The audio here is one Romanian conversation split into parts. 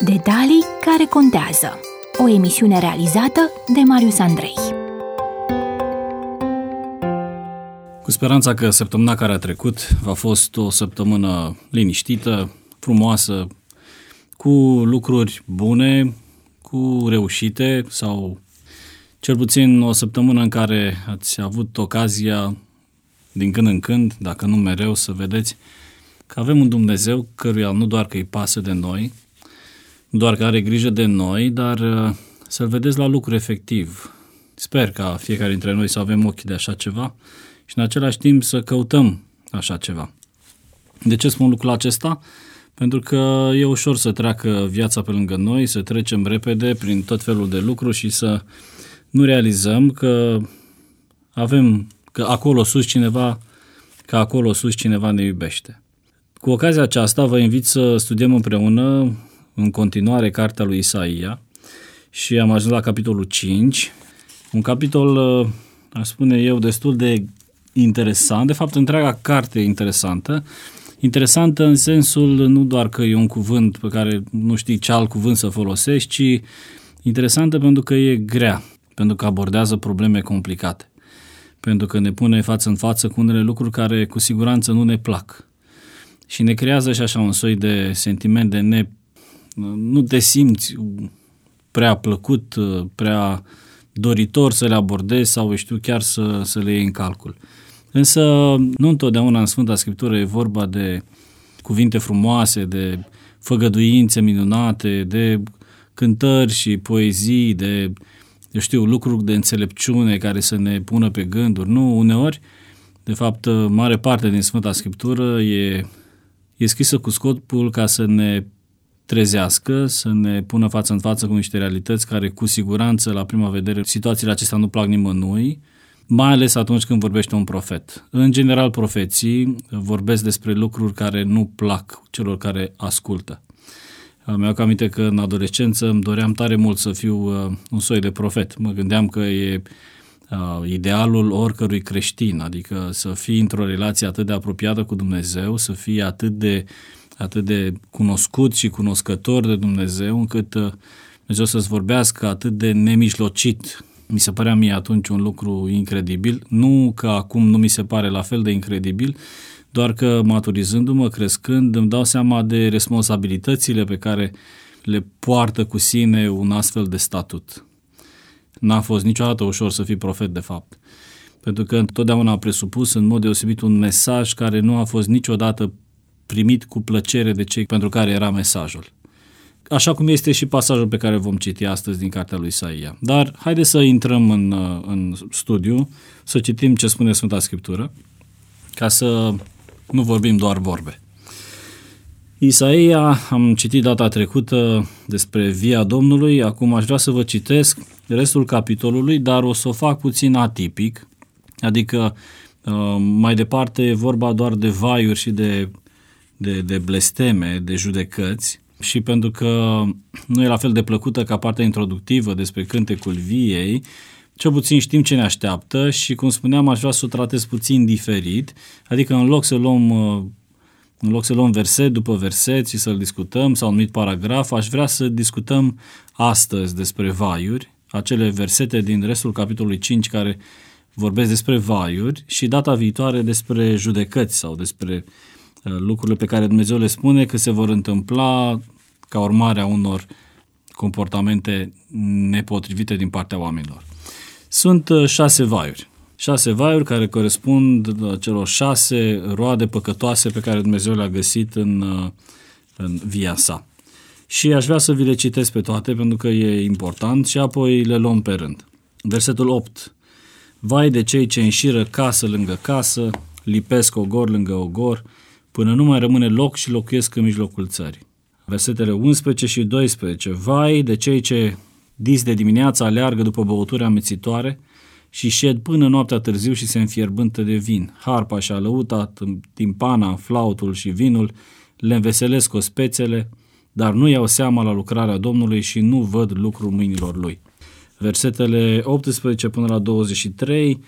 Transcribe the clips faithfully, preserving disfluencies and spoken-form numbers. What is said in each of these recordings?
Detalii care contează. O emisiune realizată de Marius Andrei. Cu speranța că săptămâna care a trecut a fost o săptămână liniștită, frumoasă, cu lucruri bune, cu reușite sau cel puțin o săptămână în care ați avut ocazia din când în când, dacă nu mereu, să vedeți că avem un Dumnezeu căruia nu doar că îi pasă de noi, nu doar că are grijă de noi, dar să-L vedeți la lucru efectiv. Sper ca fiecare dintre noi să avem ochii de așa ceva și în același timp să căutăm așa ceva. De ce spun lucrul acesta? Pentru că e ușor să treacă viața pe lângă noi, să trecem repede prin tot felul de lucruri și să nu realizăm că avem, că acolo sus cineva, că acolo sus cineva ne iubește. Cu ocazia aceasta vă invit să studiem împreună în continuare cartea lui Isaia și am ajuns la capitolul cinci, un capitol, aș spune eu, destul de interesant, de fapt întreaga carte e interesantă, interesantă în sensul nu doar că e un cuvânt pe care nu știi ce alt cuvânt să folosești, ci interesantă pentru că e grea, pentru că abordează probleme complicate, pentru că ne pune față în față cu unele lucruri care cu siguranță nu ne plac și ne creează și așa un soi de sentiment de ne, nu te simți prea plăcut, prea doritor să le abordezi sau știu chiar să, să le iei în calcul. Însă nu întotdeauna în Sfânta Scriptură e vorba de cuvinte frumoase, de făgăduințe minunate, de cântări și poezii, de, eu știu, lucruri de înțelepciune care să ne pună pe gânduri. Nu, uneori, de fapt, mare parte din Sfânta Scriptură e, e scrisă cu scopul ca să ne trezească, să ne pună față în față cu niște realități care cu siguranță, la prima vedere, situațiile acestea nu plac nimănui, mai ales atunci când vorbește un profet. În general, profeții vorbesc despre lucruri care nu plac celor care ascultă. Mi-au aminte că în adolescență îmi doream tare mult să fiu un soi de profet. Mă gândeam că e idealul oricărui creștin, adică să fii într-o relație atât de apropiată cu Dumnezeu, să fii atât de atât de cunoscut și cunoscător de Dumnezeu, încât Dumnezeu să-ți vorbească atât de nemijlocit. Mi se părea mie atunci un lucru incredibil, nu că acum nu mi se pare la fel de incredibil, doar că maturizându-mă, crescând, îmi dau seama de responsabilitățile pe care le poartă cu sine un astfel de statut. N-a fost niciodată ușor să fii profet, de fapt, pentru că întotdeauna a presupus în mod deosebit un mesaj care nu a fost niciodată primit cu plăcere de cei pentru care era mesajul. Așa cum este și pasajul pe care vom citi astăzi din cartea lui Isaia. Dar haideți să intrăm în, în studiu, să citim ce spune Sfânta Scriptură, ca să nu vorbim doar vorbe. Isaia, am citit data trecută despre via Domnului, acum aș vrea să vă citesc restul capitolului, dar o să o fac puțin atipic, adică mai departe e vorba doar de vaiuri și de De, de blesteme, de judecăți și pentru că nu e la fel de plăcută ca partea introductivă despre cântecul viei, cel puțin știm ce ne așteaptă și, cum spuneam, aș vrea să o tratez puțin diferit, adică în loc să luăm, în loc să luăm verset după verset și să-l discutăm sau un anumit paragraf, aș vrea să discutăm astăzi despre vaiuri, acele versete din restul capitolului cinci care vorbesc despre vaiuri și data viitoare despre judecăți sau despre lucrurile pe care Dumnezeu le spune că se vor întâmpla ca urmare a unor comportamente nepotrivite din partea oamenilor. Sunt șase vaiuri. Șase vaiuri care corespund celor șase roade păcătoase pe care Dumnezeu le-a găsit în, în via sa. Și aș vrea să vi le citesc pe toate pentru că e important și apoi le luăm pe rând. Versetul opt. Vai de cei ce înșiră casă lângă casă, lipesc ogor lângă ogor, până nu mai rămâne loc și locuiesc în mijlocul țării. Versetele unsprezece și doisprezece. Vai de cei ce dis de dimineața aleargă după băuturi amețitoare și șed până noaptea târziu și se înfierbântă de vin. Harpa și alăuta, timpana, flautul și vinul le înveselesc ospețele, dar nu iau seama la lucrarea Domnului și nu văd lucrul mâinilor lui. Versetele optsprezece până la douăzeci și trei.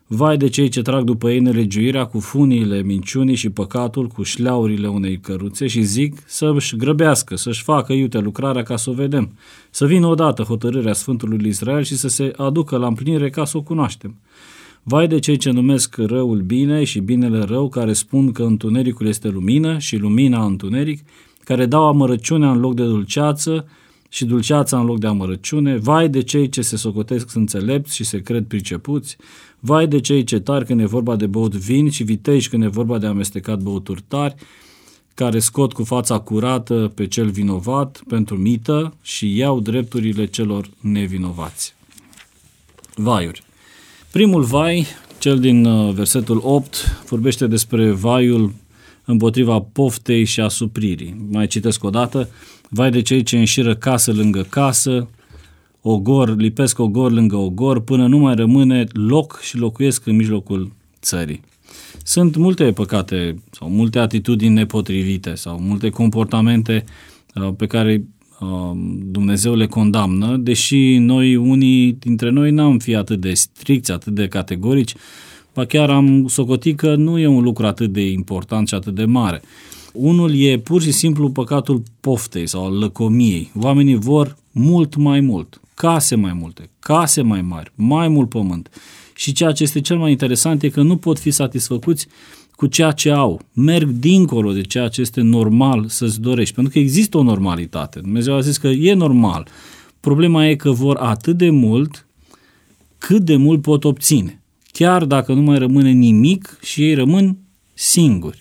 Vai de cei ce trag după ei nelegiuirea cu funiile minciunii și păcatul, cu șleaurile unei căruțe și zic să-și grăbească, să-și facă iute lucrarea ca să o vedem, să vină odată hotărârea Sfântului lui Israel și să se aducă la împlinire ca să o cunoaștem. Vai de cei ce numesc răul bine și binele rău, care spun că întunericul este lumină și lumina întuneric, care dau amărăciunea în loc de dulceață și dulceața în loc de amărăciune. Vai de cei ce se socotesc înțelepți și se cred pricepuți. Vai de cei ce tari când e vorba de băut vin și viteji când e vorba de amestecat băuturi tari, care scot cu fața curată pe cel vinovat pentru mită și iau drepturile celor nevinovați. Vaiuri. Primul vai, cel din versetul opt, vorbește despre vaiul împotriva poftei și asupririi. Mai citesc o dată. Vai de cei ce înșiră casă lângă casă, ogor, lipesc ogor lângă ogor, până nu mai rămâne loc și locuiesc în mijlocul țării. Sunt multe păcate sau multe atitudini nepotrivite sau multe comportamente pe care Dumnezeu le condamnă, deși noi, unii dintre noi, n-am fi atât de stricți, atât de categorici, ba chiar am socotit că nu e un lucru atât de important și atât de mare. Unul e pur și simplu păcatul poftei sau al lăcomiei. Oamenii vor mult mai mult, case mai multe, case mai mari, mai mult pământ. Și ceea ce este cel mai interesant e că nu pot fi satisfăcuți cu ceea ce au. Merg dincolo de ceea ce este normal să-ți dorești, pentru că există o normalitate. Dumnezeu a zis că e normal. Problema e că vor atât de mult cât de mult pot obține. Chiar dacă nu mai rămâne nimic și ei rămân singuri.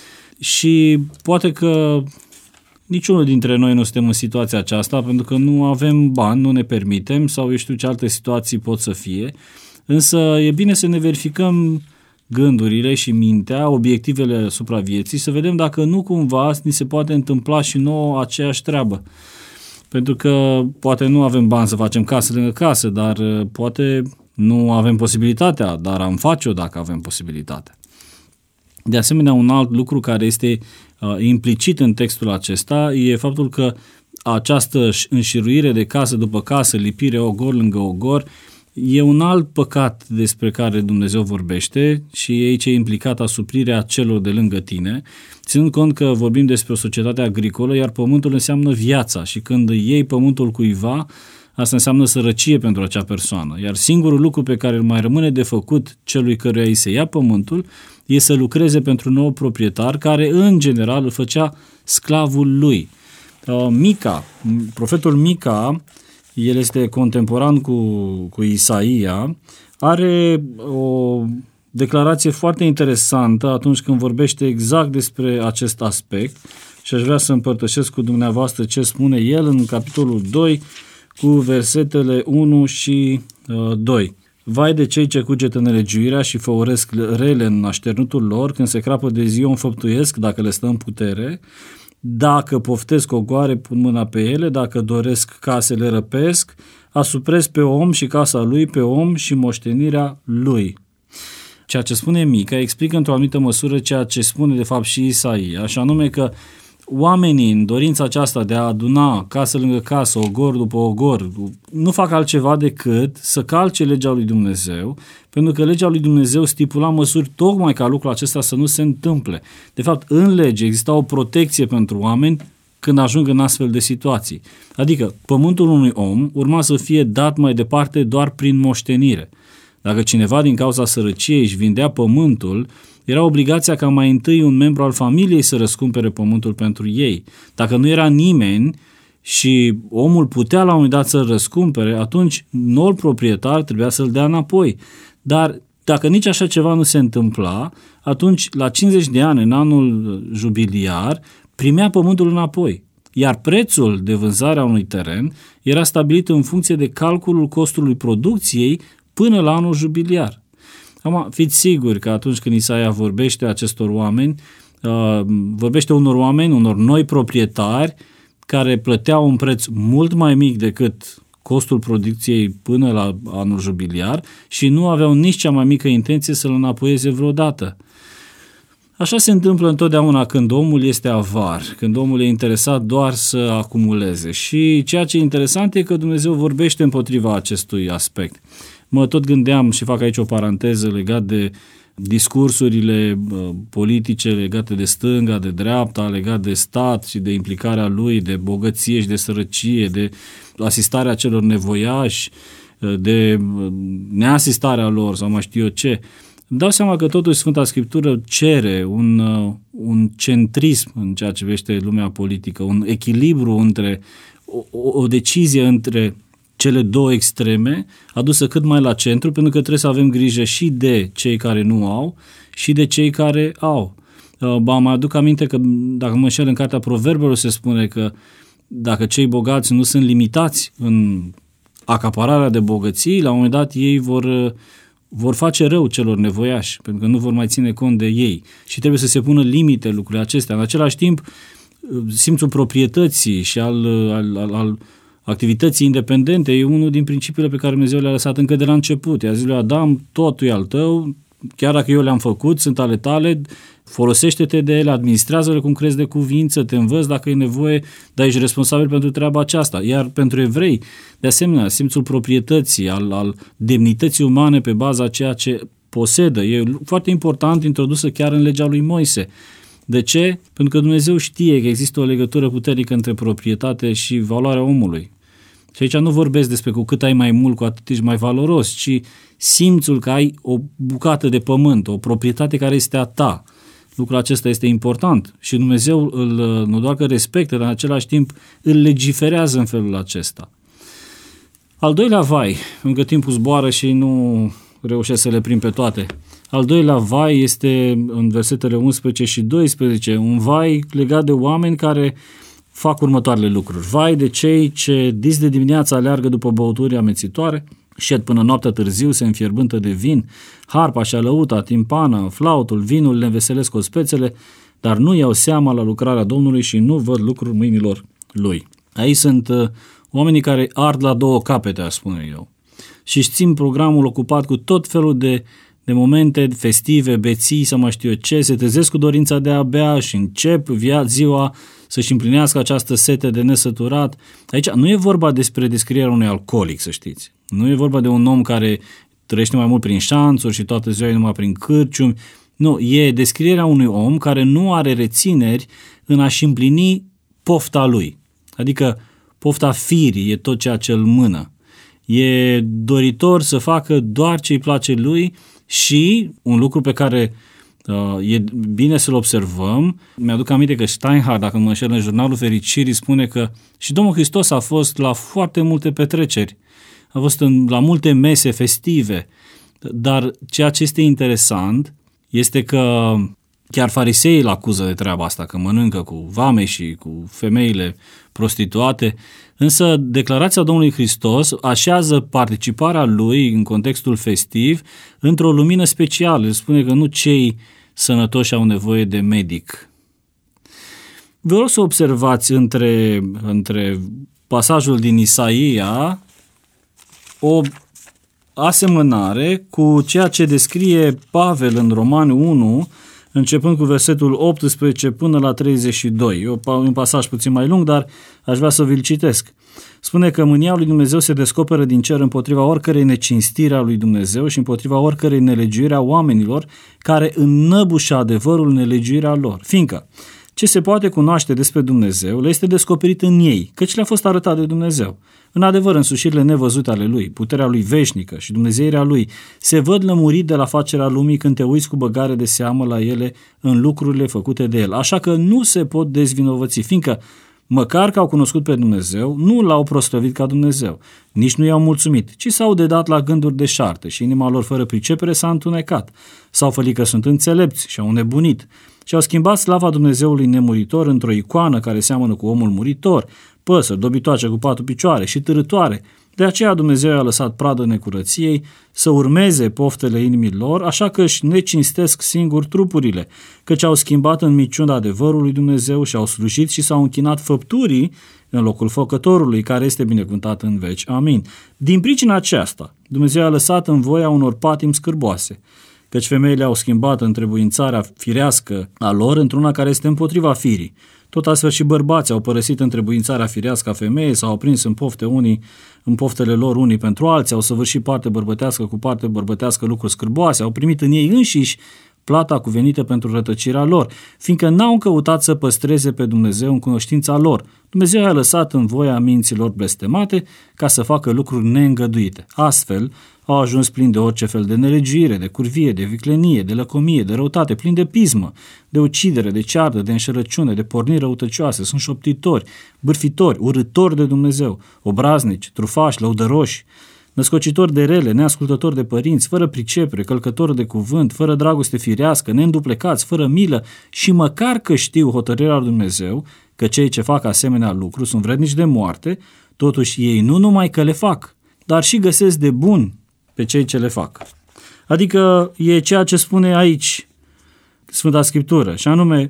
Și poate că niciunul dintre noi nu suntem în situația aceasta pentru că nu avem bani, nu ne permitem sau eu știu ce alte situații pot să fie, însă e bine să ne verificăm gândurile și mintea, obiectivele asupra vieții, să vedem dacă nu cumva ni se poate întâmpla și nouă aceeași treabă. Pentru că poate nu avem bani să facem casă lângă casă, dar poate nu avem posibilitatea, dar am face-o dacă avem posibilitatea. De asemenea, un alt lucru care este uh, implicit în textul acesta e faptul că această înșiruire de casă după casă, lipire ogor lângă ogor, e un alt păcat despre care Dumnezeu vorbește și e aici implicat asuprirea celor de lângă tine, ținând cont că vorbim despre o societate agricolă, iar pământul înseamnă viața și când iei pământul cuiva, asta înseamnă sărăcie pentru acea persoană. Iar singurul lucru pe care îl mai rămâne de făcut celui căruia îi se ia pământul e să lucreze pentru un nou proprietar care în general îl făcea sclavul lui. Mica, profetul Mica, el este contemporan cu, cu Isaia, are o declarație foarte interesantă atunci când vorbește exact despre acest aspect și aș vrea să împărtășesc cu dumneavoastră ce spune el în capitolul doi cu versetele unu și doi. Vai de cei ce cugetă nelegiuirea și făuresc rele în așternutul lor, când se crapă de zi o înfăptuiesc dacă le stă în putere, dacă poftesc ogoare pun mâna pe ele, dacă doresc case le răpesc, asupresc pe om și casa lui, pe om și moștenirea lui. Ceea ce spune Mica explică într-o anumită măsură ceea ce spune de fapt și Isaia, așa anume că oamenii în dorința aceasta de a aduna casă lângă casă, ogor după ogor, nu fac altceva decât să calce legea lui Dumnezeu, pentru că legea lui Dumnezeu stipula măsuri tocmai ca lucrul acesta să nu se întâmple. De fapt, în lege exista o protecție pentru oameni când ajung în astfel de situații. Adică, pământul unui om urma să fie dat mai departe doar prin moștenire. Dacă cineva din cauza sărăciei își vindea pământul, era obligația ca mai întâi un membru al familiei să răscumpere pământul pentru ei. Dacă nu era nimeni și omul putea la un moment dat să-l răscumpere, atunci noul proprietar trebuia să-l dea înapoi. Dar dacă nici așa ceva nu se întâmpla, atunci la cincizeci de ani, în anul jubiliar, primea pământul înapoi. Iar prețul de vânzare a unui teren era stabilit în funcție de calculul costului producției până la anul jubiliar. Acum, fiți siguri că atunci când Isaia vorbește acestor oameni, uh, vorbește unor oameni, unor noi proprietari care plăteau un preț mult mai mic decât costul producției până la anul jubiliar și nu aveau nici cea mai mică intenție să-l înapoieze vreodată. Așa se întâmplă întotdeauna când omul este avar, când omul e interesat doar să acumuleze. Și ceea ce e interesant e că Dumnezeu vorbește împotriva acestui aspect. Mă tot gândeam și fac aici o paranteză legat de discursurile politice legate de stânga, de dreapta, legat de stat și de implicarea lui, de bogăție și de sărăcie, de asistarea celor nevoiași, de neasistarea lor sau mai știu eu ce. Îmi dau seama că totuși Sfânta Scriptură cere un, un centrism în ceea ce privește lumea politică, un echilibru între o, o decizie între cele două extreme, adusă cât mai la centru, pentru că trebuie să avem grijă și de cei care nu au și de cei care au. Ba, mai aduc aminte că, dacă mă înșel, în cartea Proverbelor se spune că dacă cei bogați nu sunt limitați în acapararea de bogății, la un moment dat ei vor, vor face rău celor nevoiași, pentru că nu vor mai ține cont de ei. Și trebuie să se pună limite lucrurile acestea. În același timp, simțul proprietății și al, al, al, al activității independente e unul din principiile pe care Dumnezeu le-a lăsat încă de la început. I-a zis lui Adam, totul e al tău, chiar dacă eu le-am făcut, sunt ale tale, folosește-te de ele, administrează-le cum crezi de cuvință, te învăț dacă e nevoie, dar ești responsabil pentru treaba aceasta. Iar pentru evrei, de asemenea, simțul proprietății, al, al demnității umane pe baza ceea ce posedă, e foarte important, introdusă chiar în legea lui Moise. De ce? Pentru că Dumnezeu știe că există o legătură puternică între proprietate și valoarea omului. Și aici nu vorbesc despre cu cât ai mai mult, cu atât ești mai valoros, ci simțul că ai o bucată de pământ, o proprietate care este a ta. Lucrul acesta este important și Dumnezeu îl, nu doar că respectă, dar în același timp îl legiferează în felul acesta. Al doilea vai, încă timpul zboară și nu reușesc să le prind pe toate. Al doilea vai este în versetele unsprezece și doisprezece, un vai legat de oameni care fac următoarele lucruri. Vai de cei ce dis de dimineață aleargă după băuturi amețitoare, șed până noaptea târziu, se înfierbântă de vin, harpa și alăuta, timpana, flautul, vinul le înveselesc ospețele, dar nu iau seama la lucrarea Domnului și nu văd lucruri mâinilor lui. Aici sunt uh, oamenii care ard la două capete, aș spune eu, și își țin programul ocupat cu tot felul de de momente festive, beții, să mai știu eu ce, se trezesc cu dorința de a bea și încep via, ziua să-și împlinească această sete de nesăturat. Aici nu e vorba despre descrierea unui alcoolic, să știți. Nu e vorba de un om care trăiește mai mult prin șanțuri și toată ziua e numai prin cârciumi. Nu, e descrierea unui om care nu are rețineri în a-și împlini pofta lui. Adică pofta firii e tot ceea ce îl mână. E doritor să facă doar ce îi place lui. Și un lucru pe care uh, e bine să-l observăm, mi-aduc aminte că Steinhardt, dacă mă înșel, în Jurnalul Fericirii, spune că și Domnul Hristos a fost la foarte multe petreceri, a fost în, la multe mese festive, dar ceea ce este interesant este că chiar fariseii îl acuză de treaba asta, că mănâncă cu vame și cu femeile prostituate, însă declarația Domnului Hristos așează participarea lui în contextul festiv într-o lumină specială. Spune că nu cei sănătoși au nevoie de medic. Vă rog să observați între, între pasajul din Isaia o asemănare cu ceea ce descrie Pavel în Romani unu, începând cu versetul optsprezece până la treizeci și doi. E un pasaj puțin mai lung, dar aș vrea să vi-l citesc. Spune că mânia lui Dumnezeu se descoperă din cer împotriva oricărei necinstire a lui Dumnezeu și împotriva oricărei nelegiuire a oamenilor care înnăbușă adevărul nelegiuirea lor. Fiindcă ce se poate cunoaște despre Dumnezeu le este descoperit în ei, căci le-a fost arătat de Dumnezeu. În adevăr, însușirile nevăzute ale Lui, puterea Lui veșnică și dumnezeirea Lui se văd lămurit de la facerea lumii când te uiți cu băgare de seamă la ele în lucrurile făcute de El. Așa că nu se pot dezvinovăți, fiindcă măcar că au cunoscut pe Dumnezeu, nu L-au proslăvit ca Dumnezeu, nici nu i-au mulțumit, ci s-au dedat la gânduri deșarte și inima lor fără pricepere s-a întunecat. S-au fălit că sunt înțelepți și au nebunit și au schimbat slava Dumnezeului nemuritor într-o icoană care seamănă cu omul muritor, păsări, dobitoace cu patru picioare și târătoare. De aceea Dumnezeu a lăsat pradă necurăției să urmeze poftele inimii lor, așa că își necinstesc singur trupurile, căci au schimbat în minciuna adevărului Dumnezeu și au slujit și s-au închinat făpturii în locul făcătorului, care este binecuvântat în veci. Amin. Din pricina aceasta, Dumnezeu a lăsat în voia unor patimi scârboase, căci femeile au schimbat întrebuințarea firească a lor într-una care este împotriva firii. Tot astfel și bărbații au părăsit întrebuințarea firească a femeii, s-au aprins în pofte unii, în poftele lor unii pentru alții, au săvârșit parte bărbătească cu parte bărbătească lucruri scârboase, au primit în ei înșiși plata cuvenită pentru rătăcirea lor, fiindcă n-au căutat să păstreze pe Dumnezeu în cunoștința lor. Dumnezeu i-a lăsat în voia minților blestemate ca să facă lucruri neîngăduite. Astfel, au ajuns plini de orice fel de nelegiuire, de curvie, de viclenie, de lăcomie, de răutate, plini de pismă, de ucidere, de ceardă, de înșelăciune, de porniri răutăcioase, sunt șoptitori, bârfitori, urâtori de Dumnezeu, obraznici, trufași, lăudăroși, născocitori de rele, neascultători de părinți, fără pricepere, călcători de cuvânt, fără dragoste firească, neînduplecați, fără milă și măcar că știu hotărârea lui Dumnezeu că cei ce fac asemenea lucruri sunt vrednici de moarte, totuși ei nu numai că le fac, dar și găsesc de bun pe cei ce le fac. Adică e ceea ce spune aici Sfânta Scriptură, și anume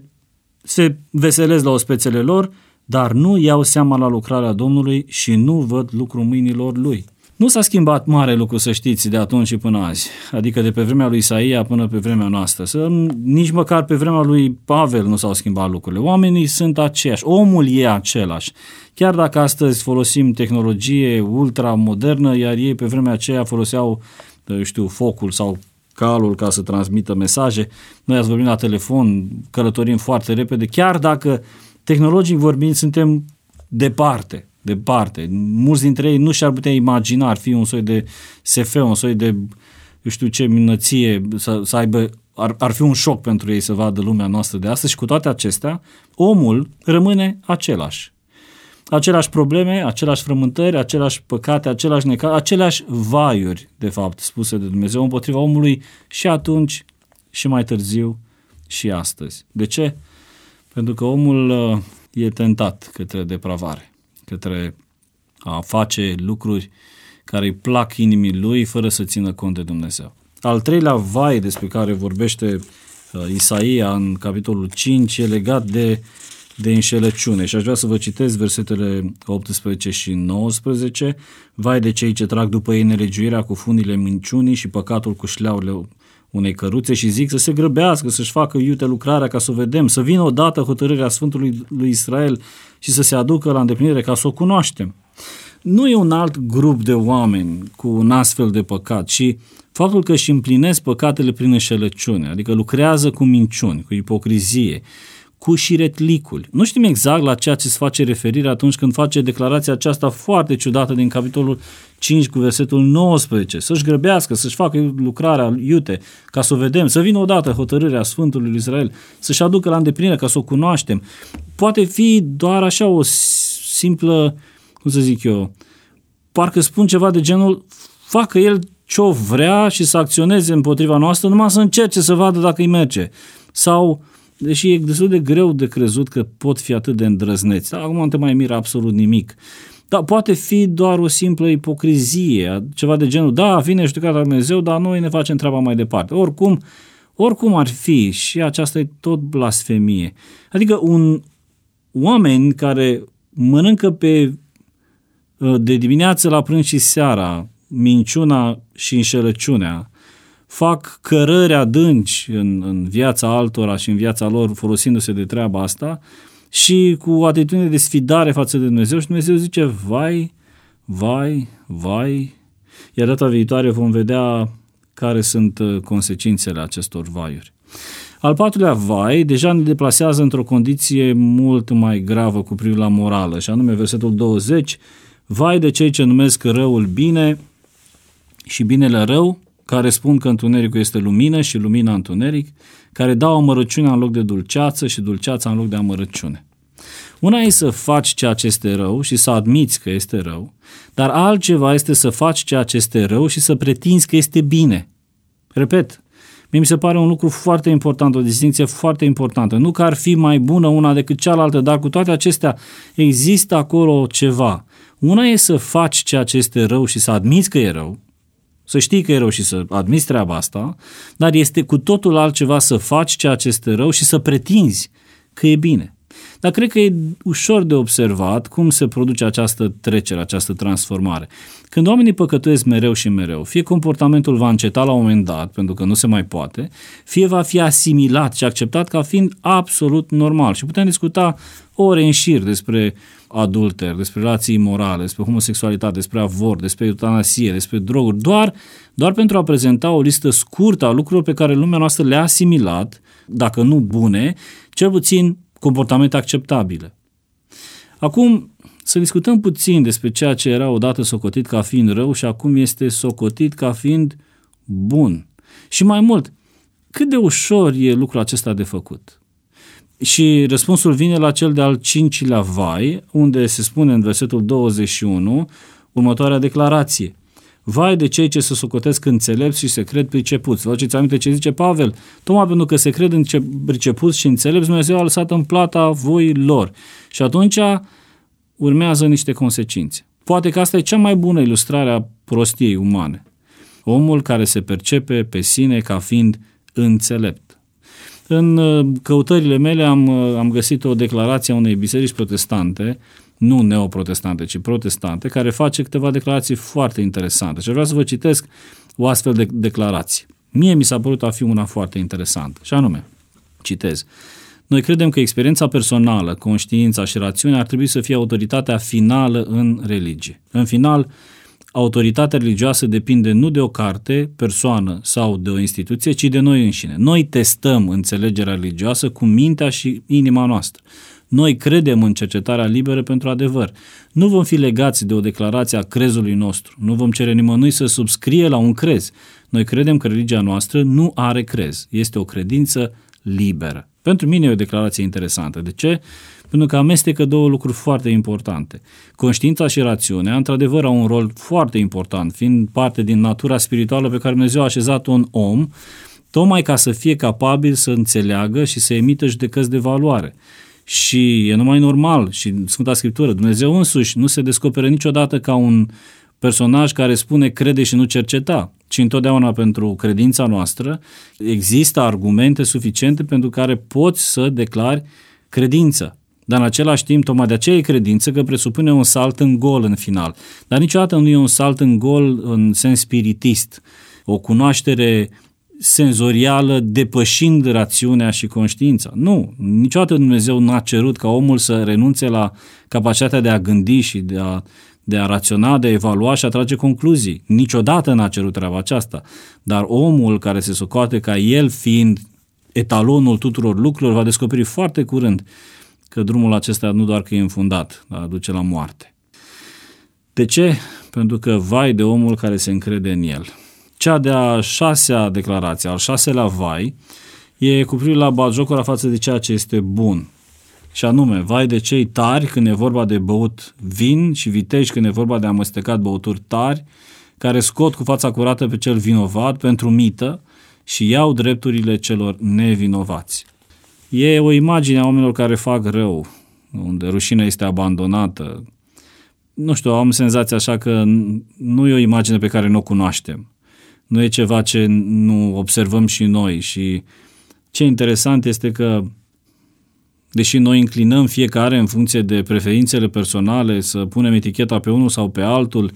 se veselesc la ospețele lor, dar nu iau seama la lucrarea Domnului și nu văd lucrul mâinilor lui. Nu s-a schimbat mare lucru, să știți, de atunci și până azi, adică de pe vremea lui Isaia până pe vremea noastră. Să, nici măcar pe vremea lui Pavel nu s-au schimbat lucrurile. Oamenii sunt aceiași, omul e același. Chiar dacă astăzi folosim tehnologie ultramodernă, iar ei pe vremea aceea foloseau, eu știu, focul sau calul ca să transmită mesaje, noi ați vorbit la telefon, călătorim foarte repede, chiar dacă tehnologic vorbind suntem departe. Departe. Mulți dintre ei nu și-ar putea imagina, ar fi un soi de S F, un soi de, eu știu ce, minăție, să, să aibă, ar, ar fi un șoc pentru ei să vadă lumea noastră de astăzi și cu toate acestea, omul rămâne același. Aceleași probleme, aceleași frământări, aceleași păcate, aceleași necazuri, aceleași vaiuri, de fapt, spuse de Dumnezeu împotriva omului și atunci, și mai târziu, și astăzi. De ce? Pentru că omul e tentat către depravare, către a face lucruri care îi plac inimii lui fără să țină cont de Dumnezeu. Al treilea vai despre care vorbește uh, Isaia în capitolul cinci e legat de, de înșelăciune și aș vrea să vă citesc versetele optsprezece și nouăsprezece. Vai de cei ce trag după ei nelegiuirea cu funile minciunii și păcatul cu șleaurile unei căruțe și zic să se grăbească, să-și facă iute lucrarea ca să o vedem, să vină odată hotărârea Sfântului lui Israel și să se aducă la îndeplinire ca să o cunoaștem. Nu e un alt grup de oameni cu un astfel de păcat, ci faptul că își împlinesc păcatele prin înșelăciune, adică lucrează cu minciuni, cu ipocrizie, cu șiretlicul. Nu știm exact la ceea ce se face referire atunci când face declarația aceasta foarte ciudată din capitolul cinci cu versetul nouăsprezece. Să-și grăbească, să-și facă lucrarea iute, ca să o vedem, să vină odată hotărârea Sfântului lui Israel, să-și aducă la îndeplinire ca să o cunoaștem. Poate fi doar așa o simplă, cum să zic eu, parcă spun ceva de genul, facă el ce-o vrea și să acționeze împotriva noastră, numai să încerce să vadă dacă îi merge. Sau, deși e destul de greu de crezut că pot fi atât de îndrăzneți. Dar acum nu te mai miră absolut nimic. Dar poate fi doar o simplă ipocrizie, ceva de genul, da, vine judecata lui Dumnezeu, dar noi ne facem treaba mai departe. Oricum, oricum ar fi, și aceasta e tot blasfemie. Adică un oameni care mănâncă pe, de dimineață la prânz și seara minciuna și înșelăciunea, fac cărări adânci în, în viața altora și în viața lor folosindu-se de treaba asta și cu o atitudine de sfidare față de Dumnezeu și Dumnezeu zice vai, vai, vai, iar data viitoare vom vedea care sunt consecințele acestor vaiuri. Al patrulea vai deja ne deplasează într-o condiție mult mai gravă cu privire la morală și anume versetul douăzeci, vai de cei ce numesc răul bine și binele rău, care spun că întunericul este lumină și lumina întuneric, care dau amărăciunea în loc de dulceață și dulceața în loc de amărăciune. Una e să faci ceea ce este rău și să admiți că este rău, dar altceva este să faci ceea ce este rău și să pretinzi că este bine. Repet, mie mi se pare un lucru foarte important, o distinție foarte importantă. Nu că ar fi mai bună una decât cealaltă, dar cu toate acestea există acolo ceva. Una e să faci ceea ce este rău și să admiți că e rău, să știi că e rău și să admiți treaba asta, dar este cu totul altceva să faci ceea ce este rău și să pretinzi că e bine. Dar cred că e ușor de observat cum se produce această trecere, această transformare. Când oamenii păcătuiesc mereu și mereu, fie comportamentul va înceta la un moment dat, pentru că nu se mai poate, fie va fi asimilat și acceptat ca fiind absolut normal. Și putem discuta ore în șir despre adulter, despre relații imorale, despre homosexualitate, despre avort, despre eutanasie, despre droguri, doar, doar pentru a prezenta o listă scurtă a lucrurilor pe care lumea noastră le-a asimilat, dacă nu bune, cel puțin comportamente acceptabile. Acum, să discutăm puțin despre ceea ce era odată socotit ca fiind rău și acum este socotit ca fiind bun. Și mai mult, cât de ușor e lucrul acesta de făcut? Și răspunsul vine la cel de-al cincilea vai, unde se spune în versetul douăzeci și unu următoarea declarație. Vai de cei ce se socotesc înțelepți și se cred pricepuți. Vă aduceți aminte ce zice Pavel? Tocmai pentru că se cred pricepuți și înțelepți, Dumnezeu a lăsat în plata voii lor. Și atunci urmează niște consecințe. Poate că asta e cea mai bună ilustrare a prostiei umane. Omul care se percepe pe sine ca fiind înțelept. În căutările mele am, am găsit o declarație a unei biserici protestante, nu neoprotestante, ci protestante, care face câteva declarații foarte interesante. Și vreau să vă citesc o astfel de declarație. Mie mi s-a părut a fi una foarte interesantă. Și anume, citez, noi credem că experiența personală, conștiința și rațiunea ar trebui să fie autoritatea finală în religie. În final, autoritatea religioasă depinde nu de o carte, persoană sau de o instituție, ci de noi înșine. Noi testăm înțelegerea religioasă cu mintea și inima noastră. Noi credem în cercetarea liberă pentru adevăr. Nu vom fi legați de o declarație a crezului nostru. Nu vom cere nimănui să subscrie la un crez. Noi credem că religia noastră nu are crez. Este o credință liberă. Pentru mine e o declarație interesantă. De ce? Pentru că amestecă două lucruri foarte importante. Conștiința și rațiunea, într-adevăr, au un rol foarte important, fiind parte din natura spirituală pe care Dumnezeu a așezat-o în om, tocmai ca să fie capabil să înțeleagă și să emită judecăți de valoare. Și e numai normal, și în Sfânta Scriptură, Dumnezeu însuși nu se descoperă niciodată ca un personaj care spune crede și nu cerceta, ci întotdeauna pentru credința noastră există argumente suficiente pentru care poți să declari credință. Dar în același timp, tocmai de aceea e credință că presupune un salt în gol în final. Dar niciodată nu e un salt în gol în sens spiritist, o cunoaștere senzorială depășind rațiunea și conștiința. Nu, niciodată Dumnezeu n-a cerut ca omul să renunțe la capacitatea de a gândi și de a, de a raționa, de a evalua și a trage concluzii. Niciodată n-a cerut treaba aceasta. Dar omul care se socoate ca el fiind etalonul tuturor lucrurilor va descoperi foarte curând că drumul acesta nu doar că e înfundat, dar duce la moarte. De ce? Pentru că vai de omul care se încrede în el. Cea de-a șasea declarație, al șaselea vai, e cu privire la batjocura față de ceea ce este bun. Și anume, vai de cei tari când e vorba de băut vin și viteji când e vorba de amestecat băuturi tari, care scot cu fața curată pe cel vinovat pentru mită și iau drepturile celor nevinovați. E o imagine a oamenilor care fac rău, unde rușinea este abandonată. Nu știu, am senzația așa că nu e o imagine pe care nu o cunoaștem. Nu e ceva ce nu observăm și noi și ce interesant este că, deși noi înclinăm fiecare în funcție de preferințele personale să punem eticheta pe unul sau pe altul,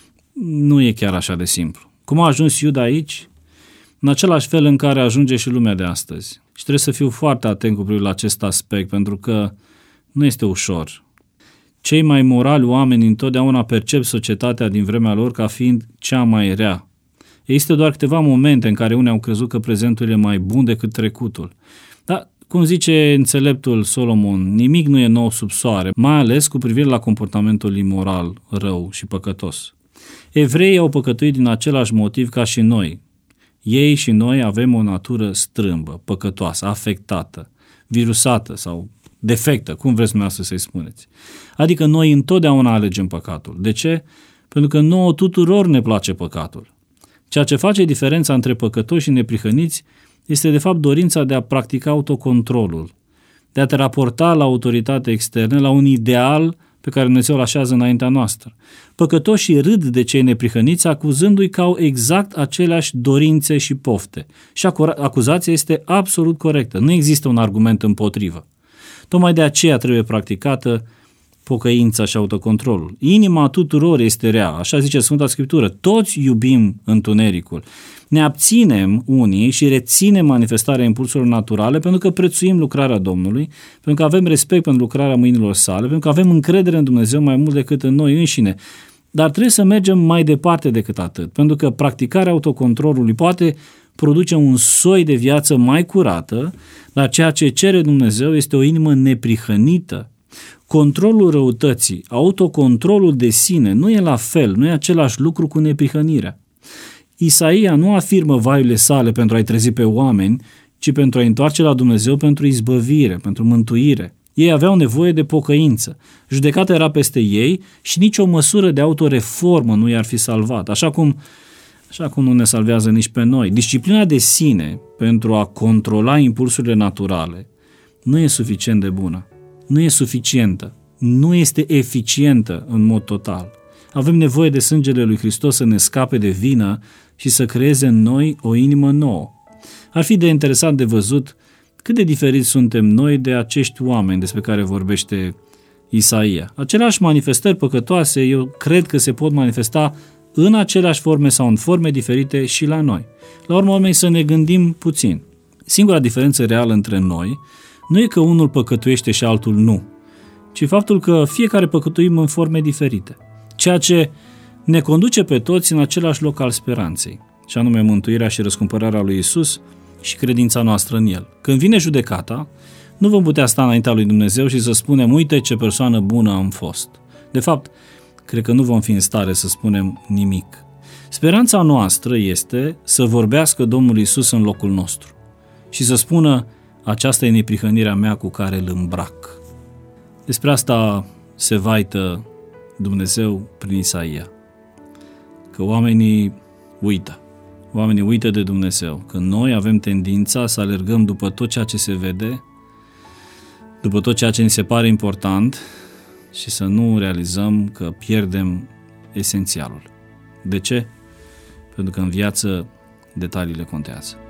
nu e chiar așa de simplu. Cum a ajuns Iuda aici? În același fel în care ajunge și lumea de astăzi. Și trebuie să fiu foarte atent cu privire la acest aspect, pentru că nu este ușor. Cei mai morali oameni întotdeauna percep societatea din vremea lor ca fiind cea mai rea. Există doar câteva momente în care unii au crezut că prezentul e mai bun decât trecutul. Dar, cum zice înțeleptul Solomon, nimic nu e nou sub soare, mai ales cu privire la comportamentul imoral, rău și păcătos. Evreii au păcătuit din același motiv ca și noi. Ei și noi avem o natură strâmbă, păcătoasă, afectată, virusată sau defectă, cum vreți dumneavoastră să-i spuneți. Adică noi întotdeauna alegem păcatul. De ce? Pentru că nouă tuturor ne place păcatul. Ceea ce face diferența între păcătoși și neprihăniți este de fapt dorința de a practica autocontrolul, de a te raporta la autoritate externă, la un ideal pe care Dumnezeu îl așează înaintea noastră. Păcătoșii râd de cei neprihăniți acuzându-i că au exact aceleași dorințe și pofte. Și acuzația este absolut corectă. Nu există un argument împotrivă. Tocmai de aceea trebuie practicată pocăința și autocontrolul. Inima tuturor este rea, așa zice Sfânta Scriptură. Toți iubim întunericul. Ne abținem unii și reținem manifestarea impulsurilor naturale pentru că prețuim lucrarea Domnului, pentru că avem respect pentru lucrarea mâinilor sale, pentru că avem încredere în Dumnezeu mai mult decât în noi înșine. Dar trebuie să mergem mai departe decât atât, pentru că practicarea autocontrolului poate produce un soi de viață mai curată, dar ceea ce cere Dumnezeu este o inimă neprihănită. Controlul răutății, autocontrolul de sine nu e la fel, nu e același lucru cu neprihănirea. Isaia nu afirmă vaiurile sale pentru a-i trezi pe oameni, ci pentru a-i întoarce la Dumnezeu pentru izbăvire, pentru mântuire. Ei aveau nevoie de pocăință. Judecata era peste ei și nicio măsură de autoreformă nu i-ar fi salvat, așa cum, așa cum nu ne salvează nici pe noi. Disciplina de sine pentru a controla impulsurile naturale nu e suficient de bună, nu e suficientă, nu este eficientă în mod total. Avem nevoie de sângele lui Hristos să ne scape de vină și să creeze în noi o inimă nouă. Ar fi de interesant de văzut cât de diferiți suntem noi de acești oameni despre care vorbește Isaia. Aceleași manifestări păcătoase, eu cred că se pot manifesta în aceleași forme sau în forme diferite și la noi. La urmă, oameni, să ne gândim puțin. Singura diferență reală între noi nu e că unul păcătuiește și altul nu, ci faptul că fiecare păcătuim în forme diferite. Ceea ce ne conduce pe toți în același loc al speranței, și anume mântuirea și răscumpărarea lui Iisus și credința noastră în El. Când vine judecata, nu vom putea sta înaintea lui Dumnezeu și să spunem, uite ce persoană bună am fost. De fapt, cred că nu vom fi în stare să spunem nimic. Speranța noastră este să vorbească Domnul Iisus în locul nostru și să spună, aceasta e neprihănirea mea cu care îl îmbrac. Despre asta se vaită Dumnezeu prin Isaia, că oamenii uită. Oamenii uită de Dumnezeu, că noi avem tendința să alergăm după tot ceea ce se vede, după tot ceea ce ni se pare important și să nu realizăm că pierdem esențialul. De ce? Pentru că în viață detaliile contează.